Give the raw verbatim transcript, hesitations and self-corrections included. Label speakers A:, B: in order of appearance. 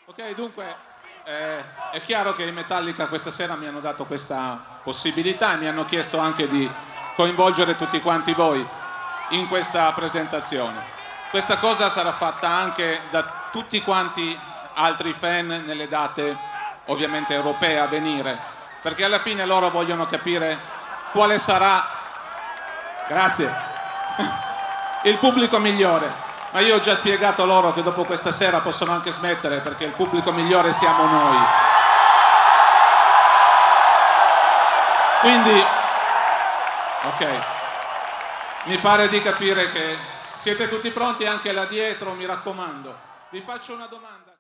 A: Ok, dunque eh, è chiaro che i Metallica questa sera mi hanno dato questa possibilità e mi hanno chiesto anche di coinvolgere tutti quanti voi in questa presentazione. Questa cosa sarà fatta anche da tutti quanti altri fan nelle date ovviamente europee a venire, perché alla fine loro vogliono capire quale sarà, grazie, il pubblico migliore. Ma io ho già spiegato loro che dopo questa sera possono anche smettere, perché il pubblico migliore siamo noi. Quindi, ok, mi pare di capire che siete tutti pronti anche là dietro, mi raccomando. Vi faccio una domanda.